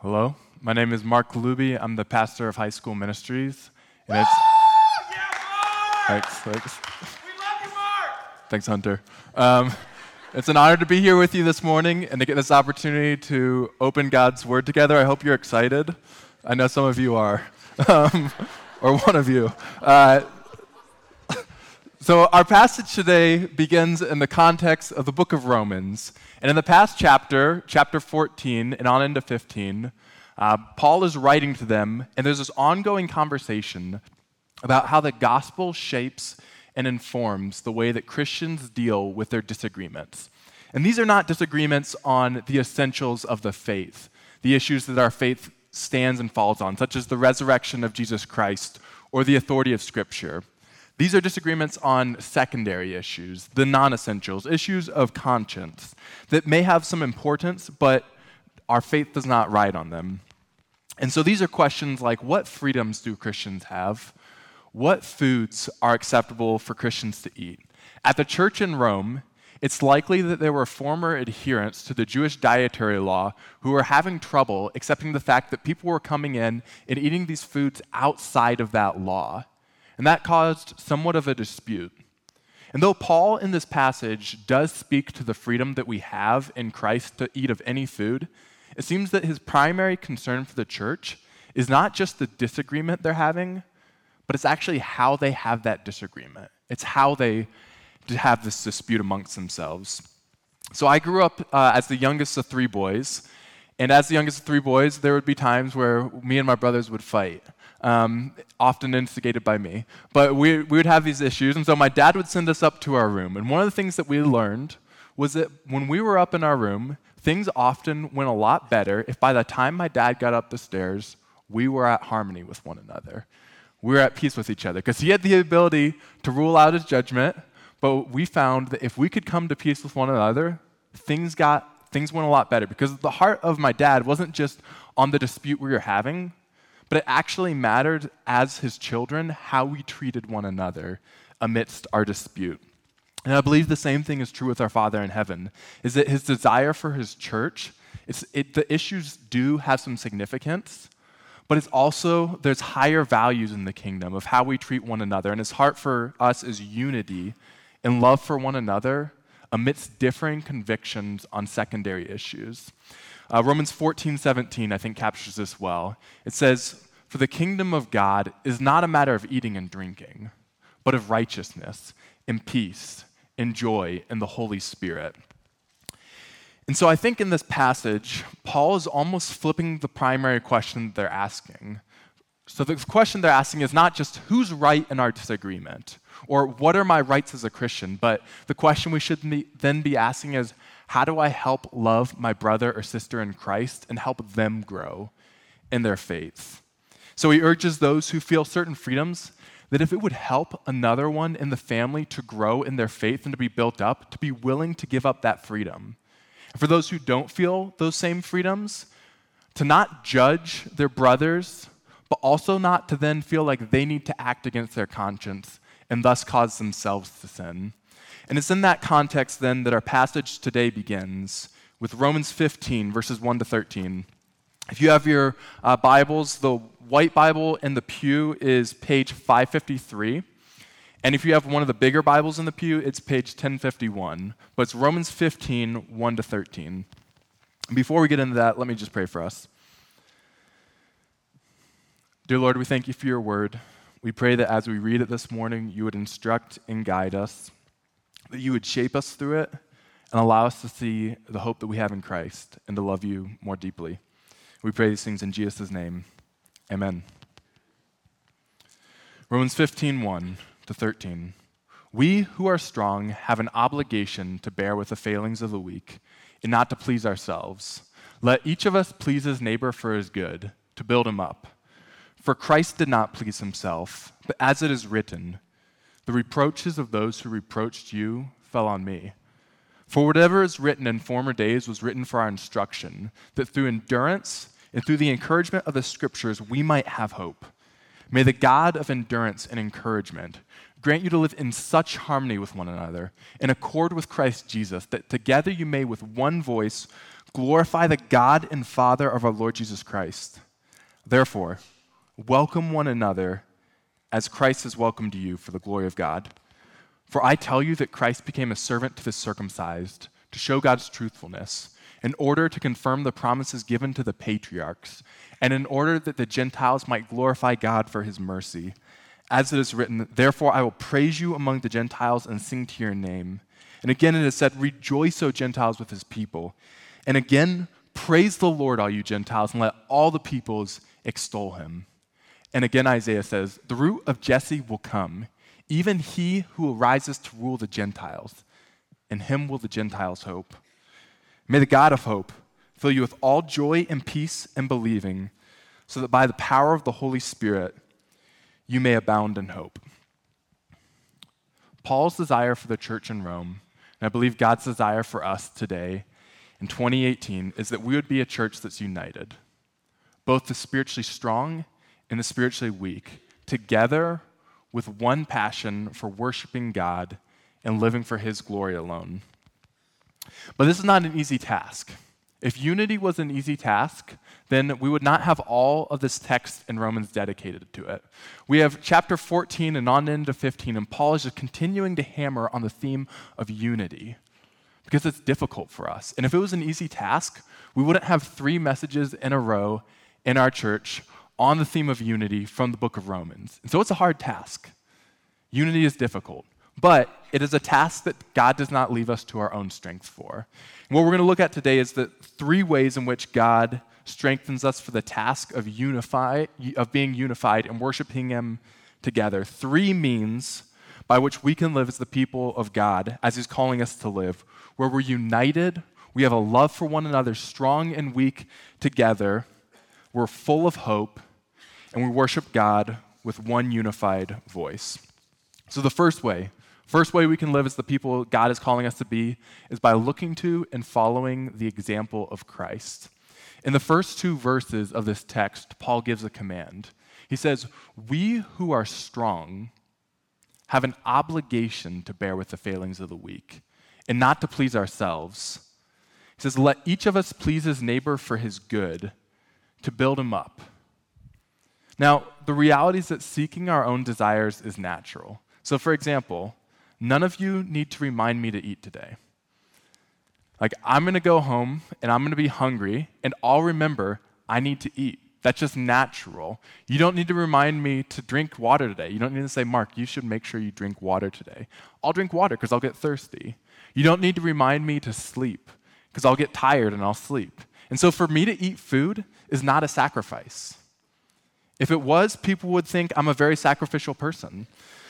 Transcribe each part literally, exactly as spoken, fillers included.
Hello, my name is Mark Luby. I'm the pastor of High School Ministries, and it's Yeah, Mark! thanks, thanks, We love you, Mark! thanks, Hunter. Um, it's an honor to be here with you this morning and to get this opportunity to open God's Word together. I hope you're excited. I know some of you are, um, or one of you. Uh, so our passage today begins in the context of the book of Romans. And in the past chapter, chapter fourteen, and on into fifteen, uh, Paul is writing to them, and there's this ongoing conversation about how the gospel shapes and informs the way that Christians deal with their disagreements. And these are not disagreements on the essentials of the faith, the issues that our faith stands and falls on, such as the resurrection of Jesus Christ or the authority of Scripture. These are disagreements on secondary issues, the non-essentials, issues of conscience that may have some importance, but our faith does not ride on them. And so these are questions like, what freedoms do Christians have? What foods are acceptable for Christians to eat? At the church in Rome, it's likely that there were former adherents to the Jewish dietary law who were having trouble accepting the fact that people were coming in and eating these foods outside of that law. And that caused somewhat of a dispute. And though Paul in this passage does speak to the freedom that we have in Christ to eat of any food, it seems that his primary concern for the church is not just the disagreement they're having, but it's actually how they have that disagreement. It's how they have this dispute amongst themselves. So I grew up uh, as the youngest of three boys, and as the youngest of three boys, there would be times where me and my brothers would fight. Um, often instigated by me. But we, we would have these issues, and so my dad would send us up to our room. And one of the things that we learned was that when we were up in our room, things often went a lot better if by the time my dad got up the stairs, we were at harmony with one another. We were at peace with each other, because he had the ability to rule out his judgment, but we found that if we could come to peace with one another, things got things went a lot better, because the heart of my dad wasn't just on the dispute we were having, but it actually mattered as his children how we treated one another amidst our dispute. And I believe the same thing is true with our Father in heaven, is that his desire for his church, it's, it, the issues do have some significance, but it's also, there's higher values in the kingdom of how we treat one another. And his heart for us is unity and love for one another amidst differing convictions on secondary issues. Uh, Romans fourteen seventeen, I think, captures this well. It says, "For the kingdom of God is not a matter of eating and drinking, but of righteousness and peace and joy in the Holy Spirit." And so I think in this passage, Paul is almost flipping the primary question they're asking. So the question they're asking is not just who's right in our disagreement, or what are my rights as a Christian, but the question we should be, then be asking is, how do I help love my brother or sister in Christ and help them grow in their faith? So he urges those who feel certain freedoms that if it would help another one in the family to grow in their faith and to be built up, to be willing to give up that freedom. And for those who don't feel those same freedoms, to not judge their brothers, but also not to then feel like they need to act against their conscience and thus cause themselves to sin. And it's in that context then that our passage today begins with Romans fifteen, verses one to thirteen. If you have your uh, Bibles, the white Bible in the pew is page five fifty-three. And if you have one of the bigger Bibles in the pew, it's page ten fifty-one. But it's Romans fifteen, one to thirteen. Before we get into that, let me just pray for us. Dear Lord, we thank you for your word. We pray that as we read it this morning, you would instruct and guide us, that you would shape us through it and allow us to see the hope that we have in Christ and to love you more deeply. We pray these things in Jesus' name. Amen. Romans fifteen, one to thirteen. We who are strong have an obligation to bear with the failings of the weak and not to please ourselves. Let each of us please his neighbor for his good, to build him up. For Christ did not please himself, but as it is written, the reproaches of those who reproached you fell on me. For whatever is written in former days was written for our instruction, that through endurance and through the encouragement of the Scriptures we might have hope. May the God of endurance and encouragement grant you to live in such harmony with one another, in accord with Christ Jesus, that together you may with one voice glorify the God and Father of our Lord Jesus Christ. Therefore, welcome one another as Christ has welcomed you for the glory of God. For I tell you that Christ became a servant to the circumcised to show God's truthfulness, in order to confirm the promises given to the patriarchs, and in order that the Gentiles might glorify God for his mercy. As it is written, therefore I will praise you among the Gentiles and sing to your name. And again it is said, rejoice, O Gentiles, with his people. And again, praise the Lord, all you Gentiles, and let all the peoples extol him. And again Isaiah says, the root of Jesse will come, even he who arises to rule the Gentiles. In him will the Gentiles hope. May the God of hope fill you with all joy and peace in believing, so that by the power of the Holy Spirit you may abound in hope. Paul's desire for the church in Rome, and I believe God's desire for us today in twenty eighteen, is that we would be a church that's united, both the spiritually strong and the spiritually weak, together with one passion for worshiping God and living for his glory alone. But this is not an easy task. If unity was an easy task, then we would not have all of this text in Romans dedicated to it. We have chapter fourteen and on into fifteen, and Paul is just continuing to hammer on the theme of unity because it's difficult for us. And if it was an easy task, we wouldn't have three messages in a row in our church on the theme of unity from the book of Romans. And so it's a hard task. Unity is difficult. But it is a task that God does not leave us to our own strength for. And what we're going to look at today is the three ways in which God strengthens us for the task of unify, of being unified and worshiping him together. Three means by which we can live as the people of God, as he's calling us to live, where we're united, we have a love for one another, strong and weak together, we're full of hope, and we worship God with one unified voice. So the first way, First way we can live as the people God is calling us to be is by looking to and following the example of Christ. In the first two verses of this text, Paul gives a command. He says, we who are strong have an obligation to bear with the failings of the weak and not to please ourselves. He says, let each of us please his neighbor for his good, to build him up. Now, the reality is that seeking our own desires is natural. So for example, none of you need to remind me to eat today. Like, I'm going to go home, and I'm going to be hungry, and I'll remember I need to eat. That's just natural. You don't need to remind me to drink water today. You don't need to say, Mark, you should make sure you drink water today. I'll drink water because I'll get thirsty. You don't need to remind me to sleep because I'll get tired and I'll sleep. And so for me to eat food is not a sacrifice. If it was, people would think I'm a very sacrificial person.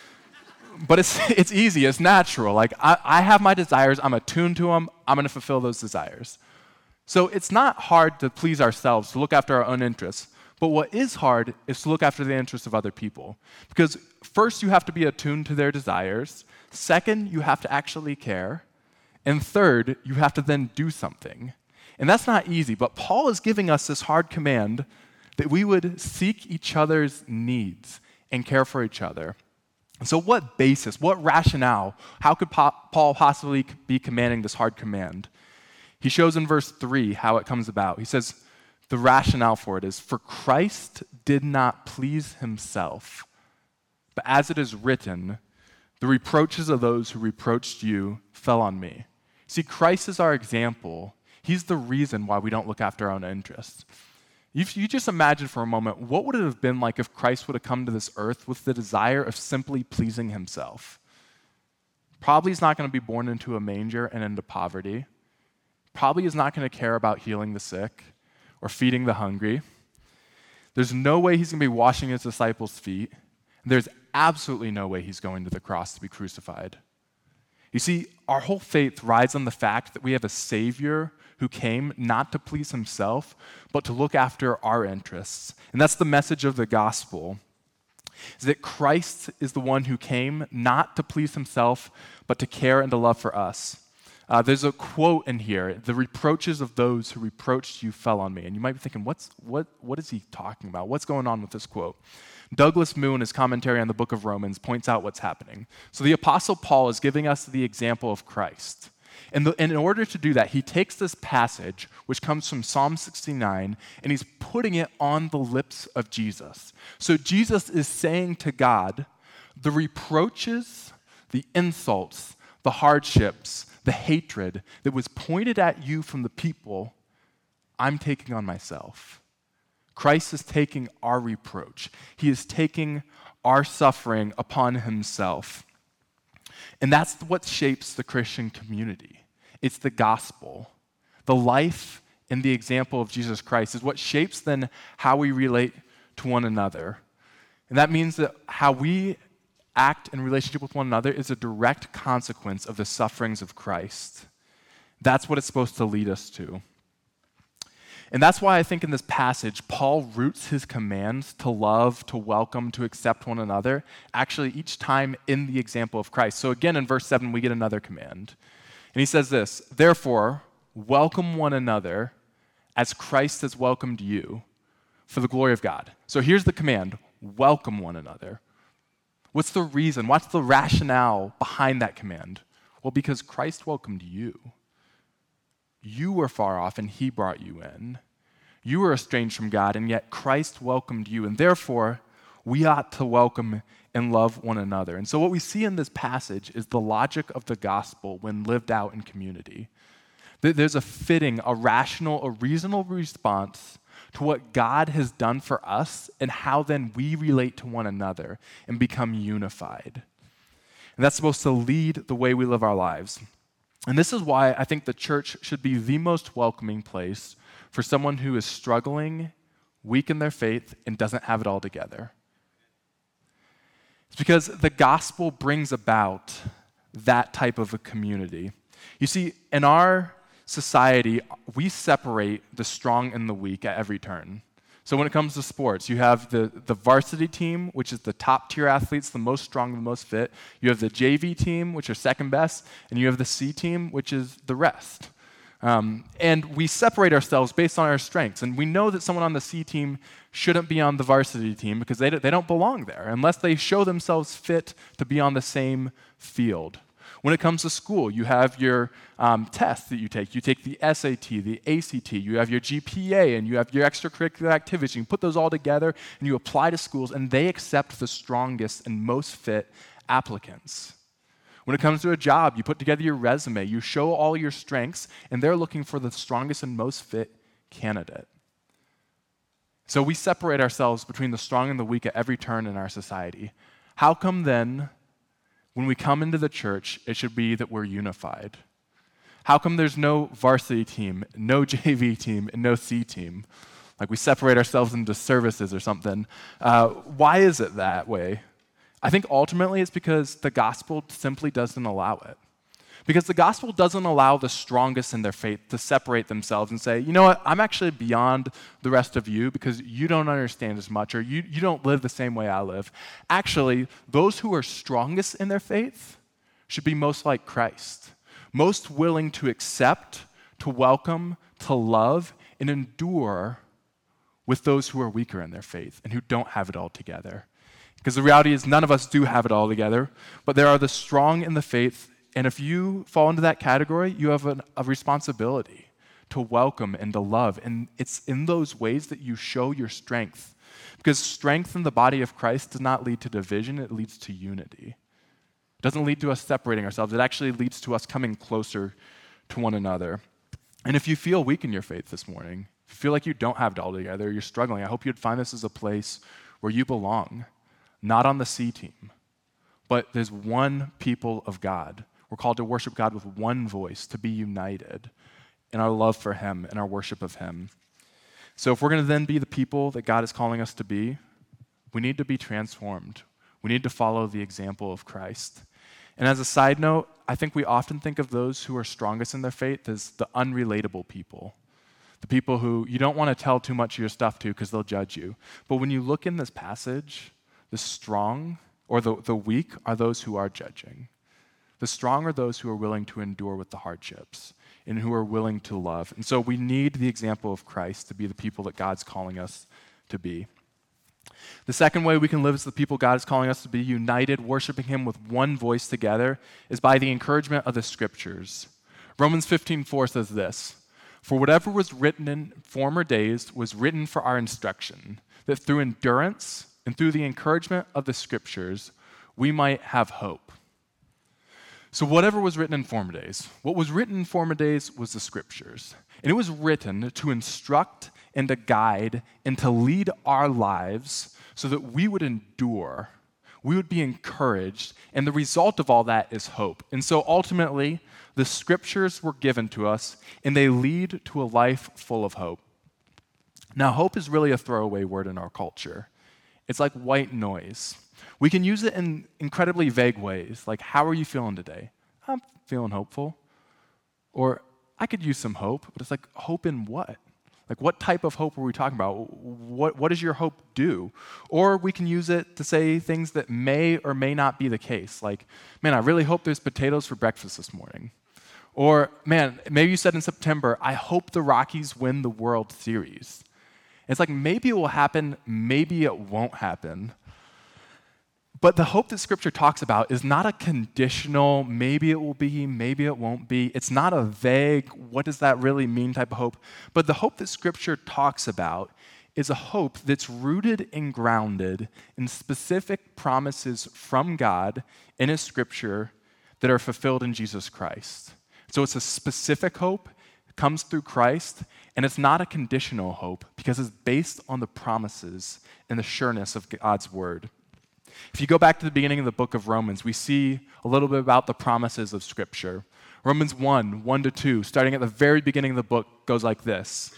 But it's it's easy, it's natural. Like, I, I have my desires, I'm attuned to them, I'm going to fulfill those desires. So it's not hard to please ourselves, to look after our own interests. But what is hard is to look after the interests of other people. Because first, you have to be attuned to their desires. Second, you have to actually care. And third, you have to then do something. And that's not easy, but Paul is giving us this hard command that we would seek each other's needs and care for each other. So what basis, what rationale, how could Paul possibly be commanding this hard command? He shows in verse three how it comes about. He says the rationale for it is, for Christ did not please himself, but as it is written, the reproaches of those who reproached you fell on me. See, Christ is our example. He's the reason why we don't look after our own interests. If you just imagine for a moment, what would it have been like if Christ would have come to this earth with the desire of simply pleasing himself? Probably he's not going to be born into a manger and into poverty. Probably is not going to care about healing the sick or feeding the hungry. There's no way he's going to be washing his disciples' feet. There's absolutely no way he's going to the cross to be crucified. You see, our whole faith rides on the fact that we have a Savior who came not to please himself, but to look after our interests. And that's the message of the gospel, is that Christ is the one who came not to please himself, but to care and to love for us. Uh, there's a quote in here, the reproaches of those who reproached you fell on me. And you might be thinking, what's, what, what is he talking about? What's going on with this quote? Douglas Moo, in his commentary on the book of Romans, points out what's happening. So the Apostle Paul is giving us the example of Christ. And, the, and in order to do that, he takes this passage, which comes from Psalm sixty-nine, and he's putting it on the lips of Jesus. So Jesus is saying to God, the reproaches, the insults, the hardships, the hatred that was pointed at you from the people, I'm taking on myself. Christ is taking our reproach. He is taking our suffering upon himself. And that's what shapes the Christian community. It's the gospel. The life and the example of Jesus Christ is what shapes then how we relate to one another. And that means that how we act in relationship with one another is a direct consequence of the sufferings of Christ. That's what it's supposed to lead us to. And that's why I think in this passage, Paul roots his commands to love, to welcome, to accept one another, actually each time in the example of Christ. So again, in verse seven, we get another command. And he says this, therefore, welcome one another as Christ has welcomed you for the glory of God. So here's the command, welcome one another. What's the reason? What's the rationale behind that command? Well, because Christ welcomed you. You were far off and he brought you in. You were estranged from God and yet Christ welcomed you. And therefore, we ought to welcome and love one another. And so what we see in this passage is the logic of the gospel when lived out in community. There's a fitting, a rational, a reasonable response to what God has done for us and how then we relate to one another and become unified. And that's supposed to lead the way we live our lives. And this is why I think the church should be the most welcoming place for someone who is struggling, weak in their faith, and doesn't have it all together. It's because the gospel brings about that type of a community. You see, in our society, we separate the strong and the weak at every turn. So when it comes to sports, you have the, the varsity team, which is the top tier athletes, the most strong, the most fit. You have the J V team, which are second best, and you have the C team, which is the rest. Um, and we separate ourselves based on our strengths. And we know that someone on the C team shouldn't be on the varsity team because they, they don't belong there unless they show themselves fit to be on the same field. When it comes to school, you have your um, tests that you take. You take the S A T, the A C T, you have your G P A, and you have your extracurricular activities. You put those all together, and you apply to schools, and they accept the strongest and most fit applicants. When it comes to a job, you put together your resume, you show all your strengths, and they're looking for the strongest and most fit candidate. So we separate ourselves between the strong and the weak at every turn in our society. How come then, when we come into the church, it should be that we're unified? How come there's no varsity team, no J V team, and no C team? Like we separate ourselves into services or something. Uh, why is it that way? I think ultimately it's because the gospel simply doesn't allow it. Because the gospel doesn't allow the strongest in their faith to separate themselves and say, you know what, I'm actually beyond the rest of you because you don't understand as much or you, you don't live the same way I live. Actually, those who are strongest in their faith should be most like Christ, most willing to accept, to welcome, to love, and endure with those who are weaker in their faith and who don't have it all together. Because the reality is none of us do have it all together, but there are the strong in the faith. And if you fall into that category, you have an, a responsibility to welcome and to love. And it's in those ways that you show your strength. Because strength in the body of Christ does not lead to division, it leads to unity. It doesn't lead to us separating ourselves. It actually leads to us coming closer to one another. And if you feel weak in your faith this morning, if you feel like you don't have it all together, you're struggling, I hope you'd find this as a place where you belong, not on the C team, but there's one people of God. We're called to worship God with one voice, to be united in our love for him and our worship of him. So if we're going to then be the people that God is calling us to be, we need to be transformed. We need to follow the example of Christ. And as a side note, I think we often think of those who are strongest in their faith as the unrelatable people, the people who you don't want to tell too much of your stuff to because they'll judge you. But when you look in this passage, the strong or the, the weak are those who are judging. The strong are those who are willing to endure with the hardships and who are willing to love. And so we need the example of Christ to be the people that God's calling us to be. The second way we can live as the people God is calling us to be, united, worshiping him with one voice together, is by the encouragement of the scriptures. Romans fifteen four says this, "For whatever was written in former days was written for our instruction, that through endurance and through the encouragement of the Scriptures, we might have hope." So whatever was written in former days, what was written in former days was the Scriptures. And it was written to instruct and to guide and to lead our lives so that we would endure, we would be encouraged, and the result of all that is hope. And so ultimately, the Scriptures were given to us, and they lead to a life full of hope. Now, hope is really a throwaway word in our culture. It's like white noise. We can use it in incredibly vague ways, like, how are you feeling today? I'm feeling hopeful. Or, I could use some hope, but it's like, hope in what? Like, what type of hope are we talking about? What, what does your hope do? Or we can use it to say things that may or may not be the case. Like, man, I really hope there's potatoes for breakfast this morning. Or, man, maybe you said in September, I hope the Rockies win the World Series. It's like, maybe it will happen, maybe it won't happen. But the hope that Scripture talks about is not a conditional, maybe it will be, maybe it won't be. It's not a vague, what does that really mean type of hope. But the hope that Scripture talks about is a hope that's rooted and grounded in specific promises from God in His Scripture that are fulfilled in Jesus Christ. So it's a specific hope, it comes through Christ, and it's not a conditional hope because it's based on the promises and the sureness of God's Word. If you go back to the beginning of the book of Romans, we see a little bit about the promises of Scripture. Romans one, one to two, starting at the very beginning of the book, goes like this.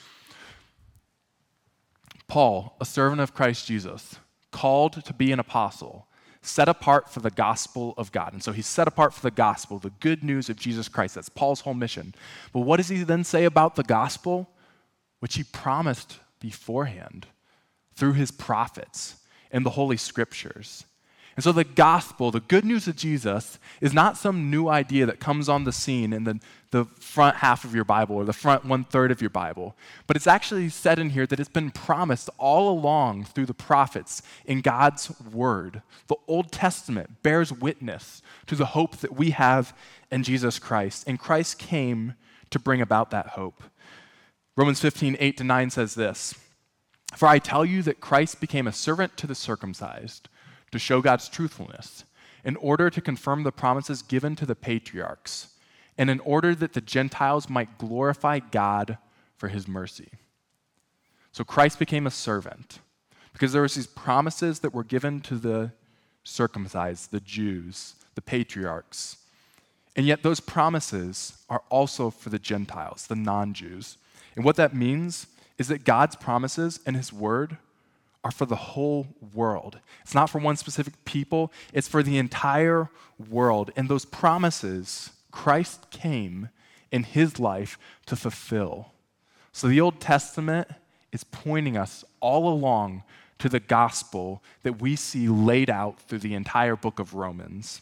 Paul, a servant of Christ Jesus, called to be an apostle, set apart for the gospel of God. And so he's set apart for the gospel, the good news of Jesus Christ. That's Paul's whole mission. But what does he then say about the gospel? Which he promised beforehand through his prophets and the Holy Scriptures. And so the gospel, the good news of Jesus, is not some new idea that comes on the scene in the, the front half of your Bible or the front one-third of your Bible. But it's actually said in here that it's been promised all along through the prophets in God's Word. The Old Testament bears witness to the hope that we have in Jesus Christ. And Christ came to bring about that hope. Romans fifteen, eight to nine says this, "For I tell you that Christ became a servant to the circumcised, to show God's truthfulness, in order to confirm the promises given to the patriarchs, and in order that the Gentiles might glorify God for his mercy." So Christ became a servant because there was these promises that were given to the circumcised, the Jews, the patriarchs. And yet those promises are also for the Gentiles, the non-Jews. And what that means is that God's promises and his word are for the whole world. It's not for one specific people, it's for the entire world. And those promises, Christ came in his life to fulfill. So the Old Testament is pointing us all along to the gospel that we see laid out through the entire book of Romans.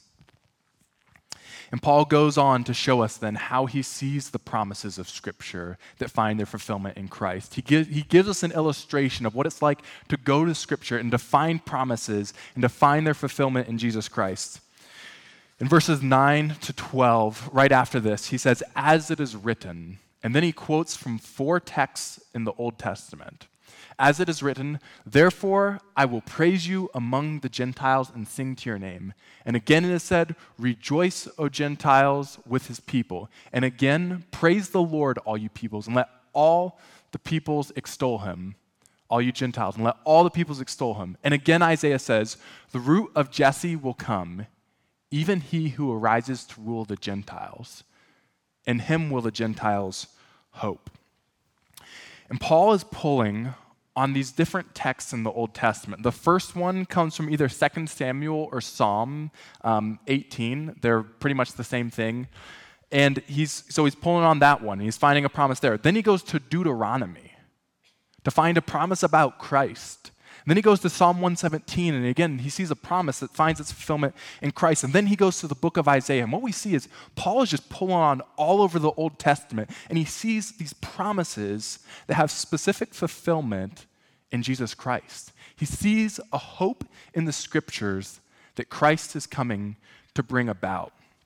And Paul goes on to show us then how he sees the promises of Scripture that find their fulfillment in Christ. He, give, he gives us an illustration of what it's like to go to Scripture and to find promises and to find their fulfillment in Jesus Christ. In verses nine to twelve, right after this, he says, "As it is written," and then he quotes from four texts in the Old Testament. "As it is written, therefore I will praise you among the Gentiles and sing to your name." And again it is said, "Rejoice, O Gentiles, with his people." And again, "Praise the Lord, all you peoples, and let all the peoples extol him." All you Gentiles, and let all the peoples extol him. And again Isaiah says, "The root of Jesse will come, even he who arises to rule the Gentiles. In him will the Gentiles hope." And Paul is pulling on these different texts in the Old Testament. The first one comes from either Second Samuel or Psalm um, eighteen. They're pretty much the same thing. And he's so he's pulling on that one. He's finding a promise there. Then he goes to Deuteronomy to find a promise about Christ. And then he goes to Psalm one seventeen, and again, he sees a promise that finds its fulfillment in Christ. And then he goes to the book of Isaiah. And what we see is Paul is just pulling on all over the Old Testament, and he sees these promises that have specific fulfillment in Jesus Christ. He sees a hope in the Scriptures that Christ is coming to bring about.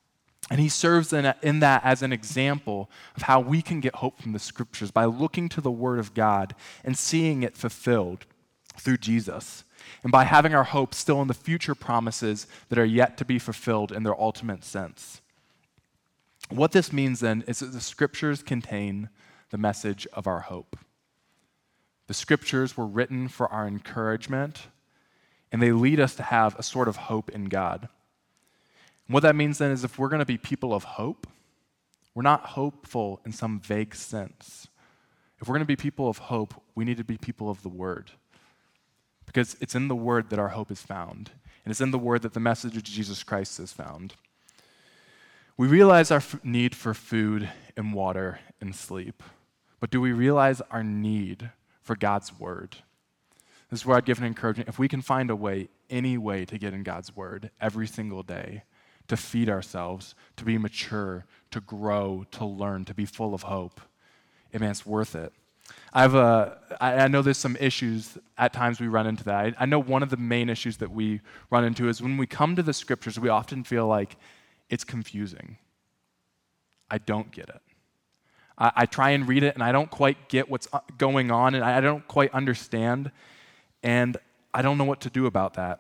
And he serves in, in that as an example of how we can get hope from the scriptures by looking to the word of God and seeing it fulfilled through Jesus, and by having our hope still in the future promises that are yet to be fulfilled in their ultimate sense. What this means then is that the scriptures contain the message of our hope. The scriptures were written for our encouragement, and they lead us to have a sort of hope in God. And what that means then is if we're going to be people of hope, we're not hopeful in some vague sense. If we're going to be people of hope, we need to be people of the word. Because it's in the word that our hope is found. And it's in the word that the message of Jesus Christ is found. We realize our f- need for food and water and sleep. But do we realize our need for God's word? This is where I'd give an encouragement. If we can find a way, any way to get in God's word every single day, to feed ourselves, to be mature, to grow, to learn, to be full of hope, I mean, it's worth it. I have a, I I know there's some issues at times we run into that. I, I know one of the main issues that we run into is when we come to the scriptures, we often feel like it's confusing. I don't get it. I, I try and read it, and I don't quite get what's going on, and I, I don't quite understand, and I don't know what to do about that.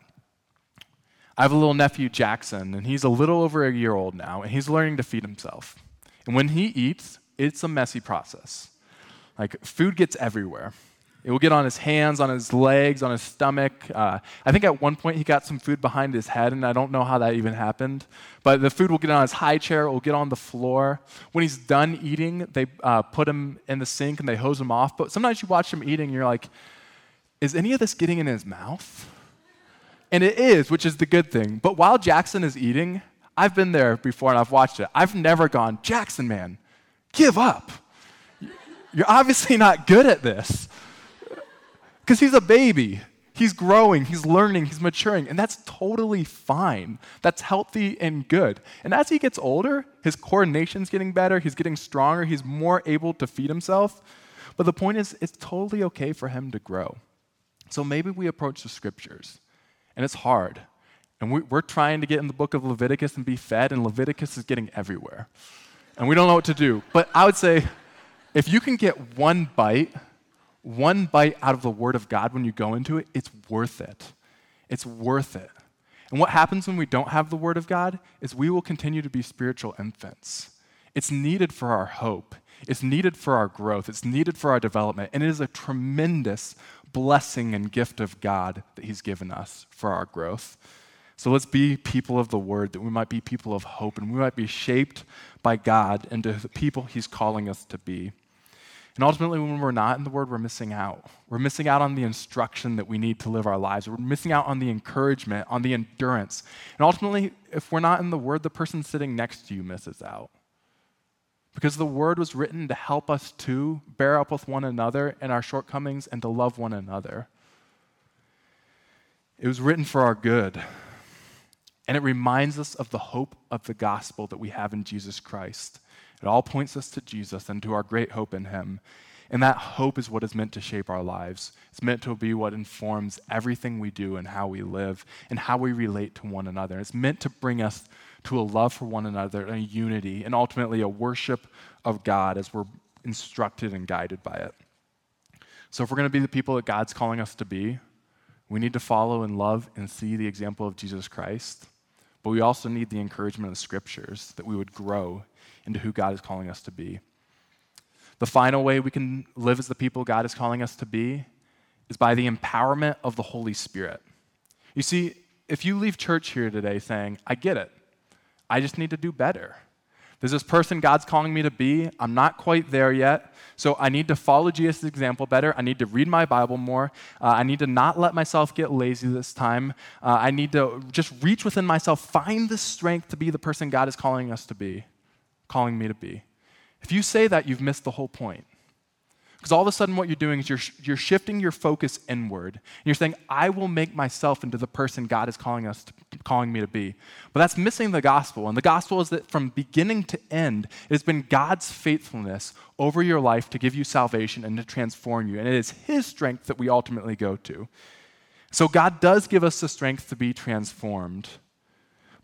I have a little nephew, Jackson, and he's a little over a year old now, and he's learning to feed himself. And when he eats, it's a messy process. Like, food gets everywhere. It will get on his hands, on his legs, on his stomach. Uh, I think at one point he got some food behind his head, and I don't know how that even happened. But the food will get on his high chair, it will get on the floor. When he's done eating, they uh, put him in the sink and they hose him off. But sometimes you watch him eating, and you're like, is any of this getting in his mouth? And it is, which is the good thing. But while Jackson is eating, I've been there before and I've watched it. I've never gone, Jackson, man, give up. You're obviously not good at this. Because he's a baby. He's growing, he's learning, he's maturing, and that's totally fine. That's healthy and good. And as he gets older, his coordination's getting better, he's getting stronger, he's more able to feed himself. But the point is, it's totally okay for him to grow. So maybe we approach the scriptures, and it's hard. And we, we're trying to get in the book of Leviticus and be fed, and Leviticus is getting everywhere. And we don't know what to do. But I would say, if you can get one bite, one bite out of the Word of God when you go into it, it's worth it. It's worth it. And what happens when we don't have the Word of God is we will continue to be spiritual infants. It's needed for our hope. It's needed for our growth. It's needed for our development. And it is a tremendous blessing and gift of God that He's given us for our growth. So let's be people of the Word, that we might be people of hope, and we might be shaped by God into the people He's calling us to be. And ultimately, when we're not in the Word, we're missing out. We're missing out on the instruction that we need to live our lives. We're missing out on the encouragement, on the endurance. And ultimately, if we're not in the Word, the person sitting next to you misses out. Because the Word was written to help us to bear up with one another in our shortcomings and to love one another. It was written for our good. And it reminds us of the hope of the gospel that we have in Jesus Christ. It all points us to Jesus and to our great hope in Him. And that hope is what is meant to shape our lives. It's meant to be what informs everything we do and how we live and how we relate to one another. It's meant to bring us to a love for one another and a unity and ultimately a worship of God as we're instructed and guided by it. So if we're going to be the people that God's calling us to be, we need to follow and love and see the example of Jesus Christ. But we also need the encouragement of the Scriptures that we would grow into who God is calling us to be. The final way we can live as the people God is calling us to be is by the empowerment of the Holy Spirit. You see, if you leave church here today saying, I get it, I just need to do better. There's this person God's calling me to be. I'm not quite there yet, so I need to follow Jesus' example better. I need to read my Bible more. Uh, I need to not let myself get lazy this time. Uh, I need to just reach within myself, find the strength to be the person God is calling us to be, calling me to be. If you say that, you've missed the whole point. Because all of a sudden what you're doing is you're, you're shifting your focus inward. And you're saying, I will make myself into the person God is calling us, to, calling me to be. But that's missing the gospel. And the gospel is that from beginning to end, it has been God's faithfulness over your life to give you salvation and to transform you. And it is His strength that we ultimately go to. So God does give us the strength to be transformed.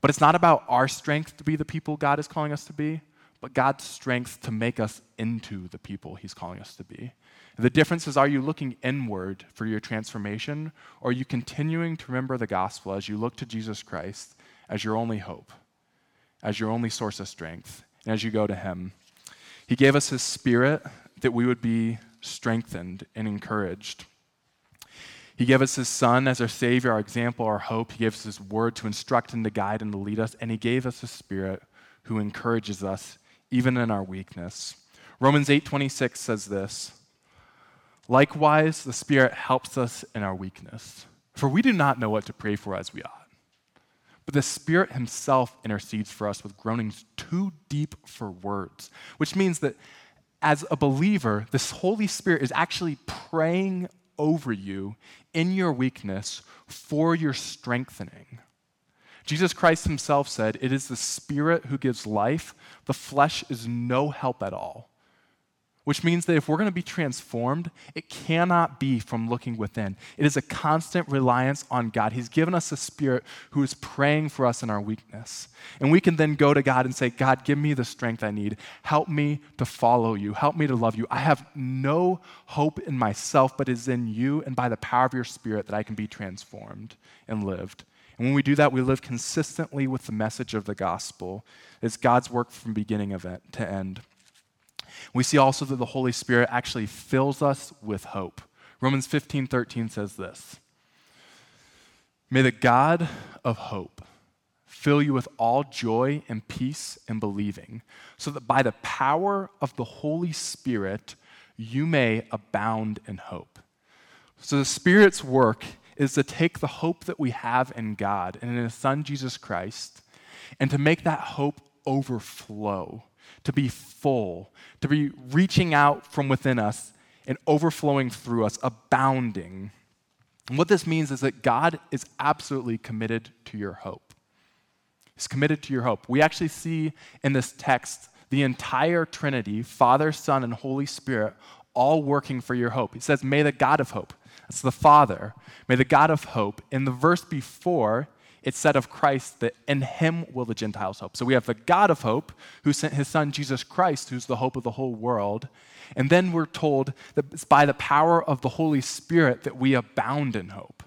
But it's not about our strength to be the people God is calling us to be, but God's strength to make us into the people he's calling us to be. The difference is, are you looking inward for your transformation, or are you continuing to remember the gospel as you look to Jesus Christ as your only hope, as your only source of strength, and as you go to him? He gave us his Spirit that we would be strengthened and encouraged. He gave us his Son as our Savior, our example, our hope. He gave us his word to instruct and to guide and to lead us, and he gave us his Spirit who encourages us even in our weakness. Romans eight twenty-six says this, "Likewise, the Spirit helps us in our weakness, for we do not know what to pray for as we ought. But the Spirit himself intercedes for us with groanings too deep for words," which means that as a believer, this Holy Spirit is actually praying over you in your weakness for your strengthening. Jesus Christ himself said, "It is the Spirit who gives life. The flesh is no help at all." Which means that if we're going to be transformed, it cannot be from looking within. It is a constant reliance on God. He's given us a Spirit who is praying for us in our weakness. And we can then go to God and say, "God, give me the strength I need. Help me to follow you. Help me to love you. I have no hope in myself, but it is in you and by the power of your Spirit that I can be transformed and lived." And when we do that, we live consistently with the message of the gospel. It's God's work from beginning of it to end. We see also that the Holy Spirit actually fills us with hope. Romans fifteen thirteen says this, "May the God of hope fill you with all joy and peace in believing, so that by the power of the Holy Spirit you may abound in hope." So the Spirit's work is to take the hope that we have in God and in his Son, Jesus Christ, and to make that hope overflow, to be full, to be reaching out from within us and overflowing through us, abounding. And what this means is that God is absolutely committed to your hope. He's committed to your hope. We actually see in this text the entire Trinity, Father, Son, and Holy Spirit, all working for your hope. He says, "May the God of hope," that's the Father, "may the God of hope." In the verse before, it said of Christ that in him will the Gentiles hope. So we have the God of hope who sent his Son, Jesus Christ, who's the hope of the whole world. And then we're told that it's by the power of the Holy Spirit that we abound in hope.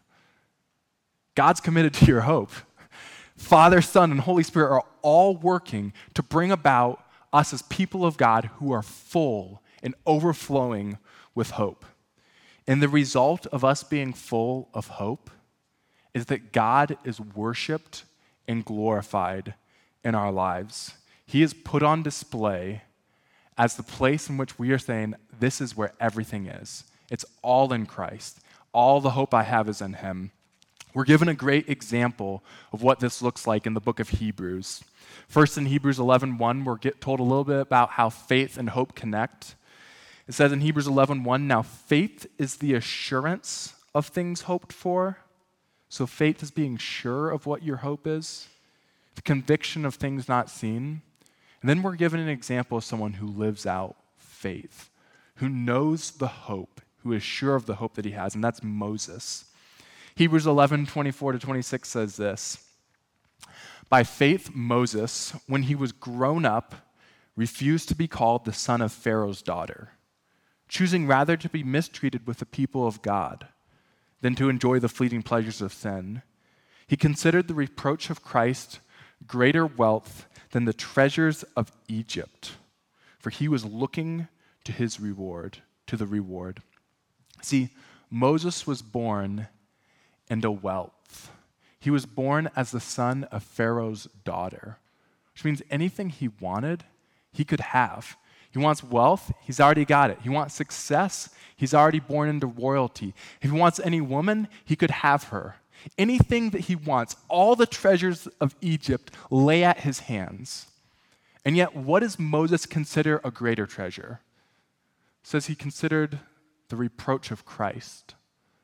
God's committed to your hope. Father, Son, and Holy Spirit are all working to bring about us as people of God who are full and overflowing with hope. And the result of us being full of hope is that God is worshiped and glorified in our lives. He is put on display as the place in which we are saying, this is where everything is. It's all in Christ. All the hope I have is in him. We're given a great example of what this looks like in the book of Hebrews. First, in Hebrews eleven one, we're get told a little bit about how faith and hope connect. It says in Hebrews eleven one, "Now faith is the assurance of things hoped for." So faith is being sure of what your hope is, the conviction of things not seen. And then we're given an example of someone who lives out faith, who knows the hope, who is sure of the hope that he has, and that's Moses. Hebrews eleven twenty-four to twenty-six says this, "By faith Moses, when he was grown up, refused to be called the son of Pharaoh's daughter, choosing rather to be mistreated with the people of God than to enjoy the fleeting pleasures of sin. He considered the reproach of Christ greater wealth than the treasures of Egypt, for he was looking to his reward, to the reward." See, Moses was born into wealth. He was born as the son of Pharaoh's daughter, which means anything he wanted, he could have. He wants wealth, he's already got it. He wants success, he's already born into royalty. If he wants any woman, he could have her. Anything that he wants, all the treasures of Egypt lay at his hands. And yet, what does Moses consider a greater treasure? It says he considered the reproach of Christ.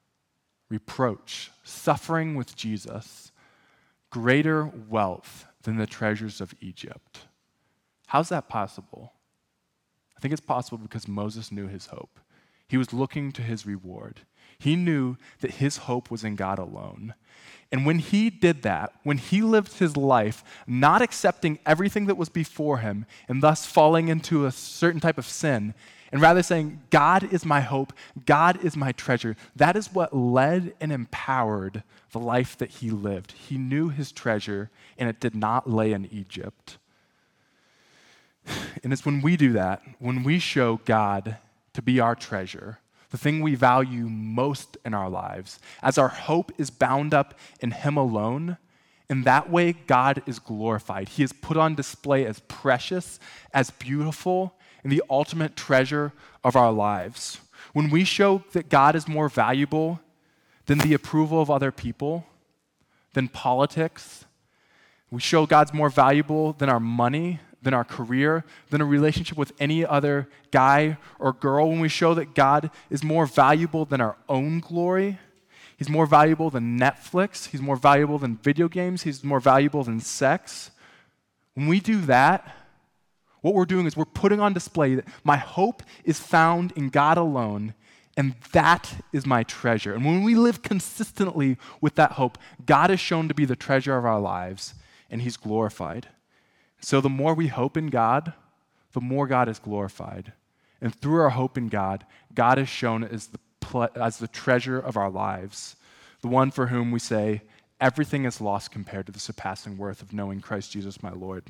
Reproach, suffering with Jesus, greater wealth than the treasures of Egypt. How's that possible? I think it's possible because Moses knew his hope. He was looking to his reward. He knew that his hope was in God alone. And when he did that, when he lived his life not accepting everything that was before him and thus falling into a certain type of sin, and rather saying, God is my hope, God is my treasure, that is what led and empowered the life that he lived. He knew his treasure, and it did not lay in Egypt. And it's when we do that, when we show God to be our treasure, the thing we value most in our lives, as our hope is bound up in him alone, in that way, God is glorified. He is put on display as precious, as beautiful, and the ultimate treasure of our lives. When we show that God is more valuable than the approval of other people, than politics, we show God's more valuable than our money, than our career, than a relationship with any other guy or girl, when we show that God is more valuable than our own glory, he's more valuable than Netflix, he's more valuable than video games, he's more valuable than sex. When we do that, what we're doing is we're putting on display that my hope is found in God alone, and that is my treasure. And when we live consistently with that hope, God is shown to be the treasure of our lives, and he's glorified. So the more we hope in God, the more God is glorified. And through our hope in God, God is shown as the, ple- as the treasure of our lives, the one for whom we say, everything is lost compared to the surpassing worth of knowing Christ Jesus my Lord.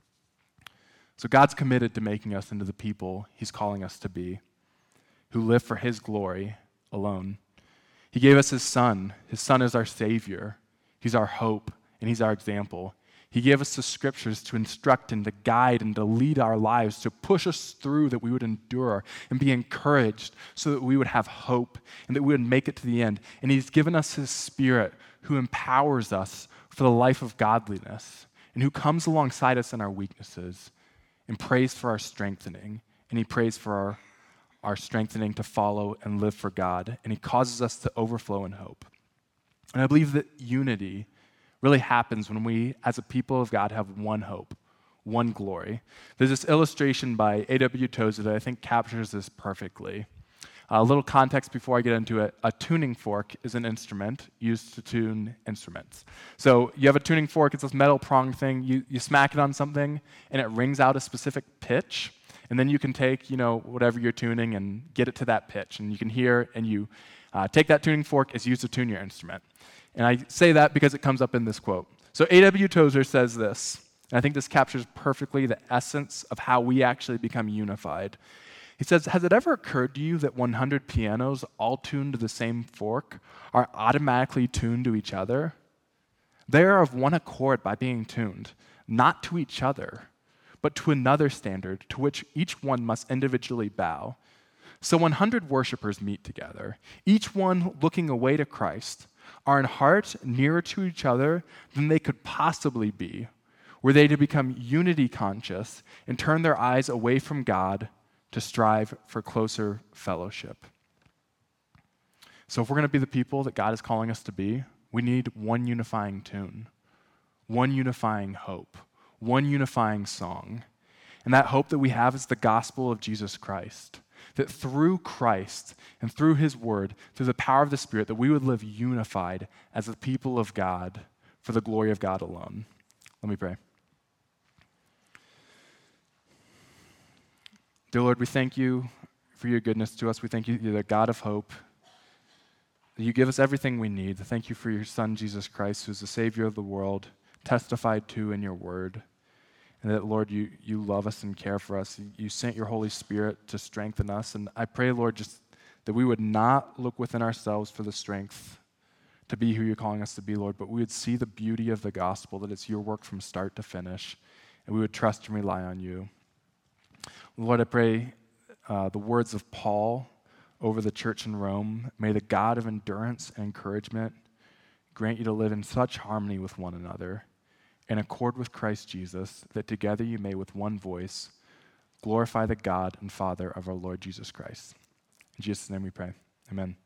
So God's committed to making us into the people he's calling us to be, who live for his glory alone. He gave us his son. His son is our Savior. He's our hope, and he's our example. He gave us the scriptures to instruct and to guide and to lead our lives, to push us through that we would endure and be encouraged so that we would have hope and that we would make it to the end. And he's given us his Spirit who empowers us for the life of godliness and who comes alongside us in our weaknesses and prays for our strengthening. And he prays for our, our strengthening to follow and live for God. And he causes us to overflow in hope. And I believe that unity really happens when we, as a people of God, have one hope, one glory. There's this illustration by A W Tozer that I think captures this perfectly. A little context before I get into it. A tuning fork is an instrument used to tune instruments. So you have a tuning fork, it's this metal prong thing, you, you smack it on something, and it rings out a specific pitch, and then you can take, you know, whatever you're tuning and get it to that pitch, and you can hear, and you uh, take that tuning fork, it's used to tune your instrument. And I say that because it comes up in this quote. So A W Tozer says this, and I think this captures perfectly the essence of how we actually become unified. He says, has it ever occurred to you that one hundred pianos all tuned to the same fork are automatically tuned to each other? They are of one accord by being tuned, not to each other, but to another standard to which each one must individually bow. So one hundred worshipers meet together, each one looking away to Christ, are in heart nearer to each other than they could possibly be, were they to become unity conscious and turn their eyes away from God to strive for closer fellowship. So if we're going to be the people that God is calling us to be, we need one unifying tune, one unifying hope, one unifying song. And that hope that we have is the gospel of Jesus Christ. That through Christ and through his word, through the power of the Spirit, that we would live unified as the people of God for the glory of God alone. Let me pray. Dear Lord, we thank you for your goodness to us. We thank you you're the God of hope. That you give us everything we need. Thank you for your Son, Jesus Christ, who's the Savior of the world, testified to in your word. And that, Lord, you, you love us and care for us. You sent your Holy Spirit to strengthen us. And I pray, Lord, just that we would not look within ourselves for the strength to be who you're calling us to be, Lord, but we would see the beauty of the gospel, that it's your work from start to finish, and we would trust and rely on you. Lord, I pray uh, the words of Paul over the church in Rome. May the God of endurance and encouragement grant you to live in such harmony with one another, in accord with Christ Jesus, that together you may with one voice glorify the God and Father of our Lord Jesus Christ. In Jesus' name we pray. Amen.